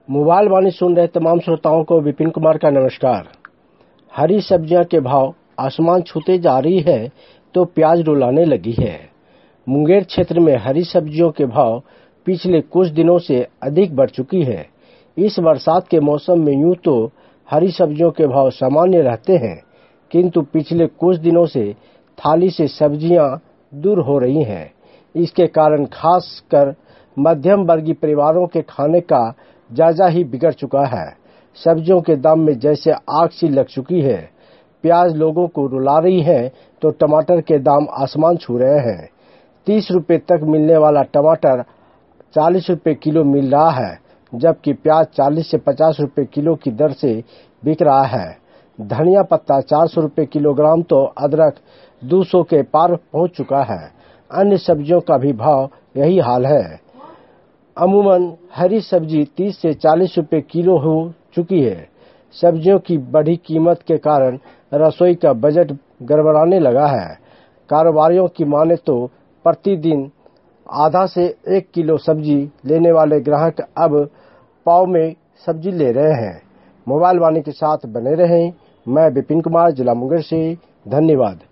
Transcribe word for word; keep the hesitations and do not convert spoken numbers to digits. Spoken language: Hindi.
मोबाइल वाणी सुन रहे तमाम श्रोताओं को विपिन कुमार का नमस्कार। हरी सब्जियां के भाव आसमान छूते जा रही है तो प्याज रुलाने लगी है। मुंगेर क्षेत्र में हरी सब्जियों के भाव पिछले कुछ दिनों से अधिक बढ़ चुकी है। इस बरसात के मौसम में यूं तो हरी सब्जियों के भाव सामान्य रहते हैं, किंतु पिछले कुछ दिनों से थाली से सब्जियां दूर हो रही हैं। इसके कारण खासकर मध्यम वर्गीय परिवारों के खाने का जायजा ही बिगड़ चुका है। सब्जियों के दाम में जैसे आग सी लग चुकी है। प्याज लोगों को रुला रही है तो टमाटर के दाम आसमान छू रहे हैं। तीस रुपए तक मिलने वाला टमाटर चालीस रुपए किलो मिल रहा है, जबकि प्याज चालीस से पचास रुपए किलो की दर से बिक रहा है। धनिया पत्ता चार सौ रुपए किलोग्राम तो अदरक दो सौ के पार पहुंच चुका है। अन्य सब्जियों का भी भाव यही हाल है। अमूमन हरी सब्जी तीस से चालीस रुपए किलो हो चुकी है। सब्जियों की बढ़ी कीमत के कारण रसोई का बजट गड़बड़ाने लगा है। कारोबारियों की माने तो प्रतिदिन आधा से एक किलो सब्जी लेने वाले ग्राहक अब पाव में सब्जी ले रहे हैं। मोबाइल वाणी के साथ बने रहें। मैं विपिन कुमार, जिला मुंगेर से। धन्यवाद।